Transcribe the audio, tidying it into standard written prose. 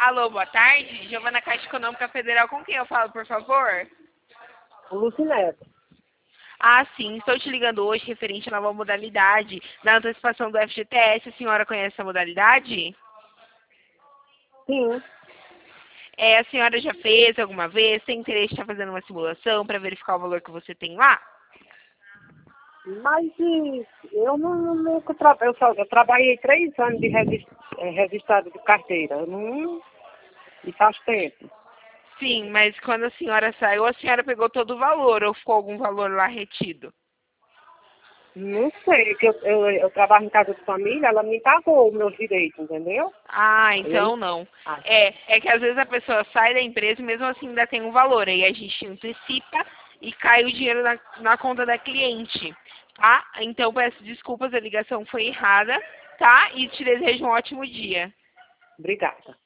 Alô, boa tarde. Giovana Caixa Econômica Federal, com quem eu falo, por favor? Lucineto. Ah, sim, estou te ligando hoje referente à nova modalidade da antecipação do FGTS. A senhora conhece essa modalidade? Sim, A senhora já fez alguma vez? Tem interesse em estar fazendo uma simulação para verificar o valor que você tem lá? mas eu nunca eu trabalhei 3 anos de registrado de carteira. Eu não, e faz tempo. Sim, mas quando a senhora saiu, a senhora pegou todo o valor ou ficou algum valor lá retido? Não sei, que eu trabalho em casa de família, ela me pagou os meus direitos, entendeu? Ah, Aí eu então não. não. Ah, É que às vezes a pessoa sai da empresa e mesmo assim ainda tem um valor. Aí a gente antecipa e cai o dinheiro na conta da cliente, tá? Então peço desculpas, a ligação foi errada, tá? E te desejo um ótimo dia. obrigada.